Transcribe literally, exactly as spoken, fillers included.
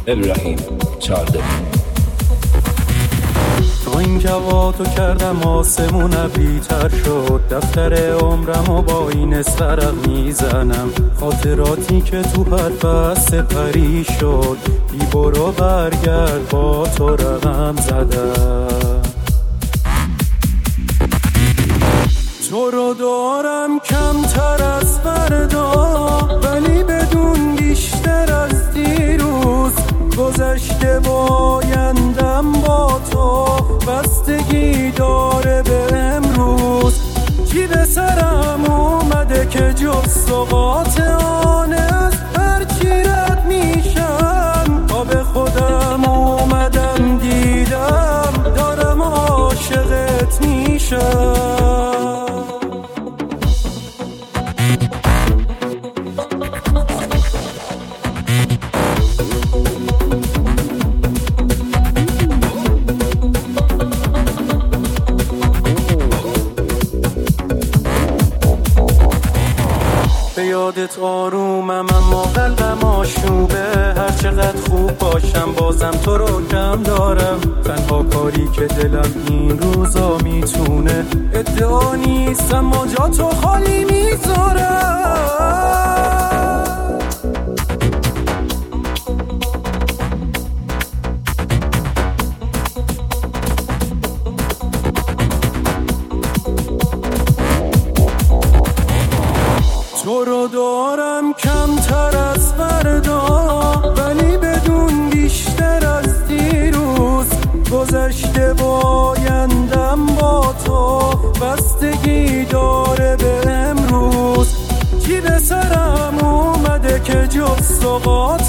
ابراهیم چارده. تا این جواتو کردم آسمون ابری‌تر شد، دفتر عمرم و با این استرق میزنم، خاطراتی که تو هر فصل پری شد، بی برو برگرد با تو رقم زدم. تو رو دارم کمتر از فردا، ولی بدون بیشتر از دیروز، گذشته و آیندم با تو بستگی داره به امروز. چی به سرم اومده که جز سقاط آن از هرچی رد میشم، تا به خودم اومدم دیدم دارم عاشقت میشم. به یادت آرومم اما قلبم آشوبه، هر چقدر خوب باشم بازم تو رو کم دارم. تنها کاری که دلم این روزا میتونه، ادعا نیست اما جا تو خالی میذارم. تو رو دارم کمتر از فردا، ولی بدون بیشتر از دیروز، گذشته و آیندم با تو بستگی داره به امروز. چی به سرم اومده که جز سقاط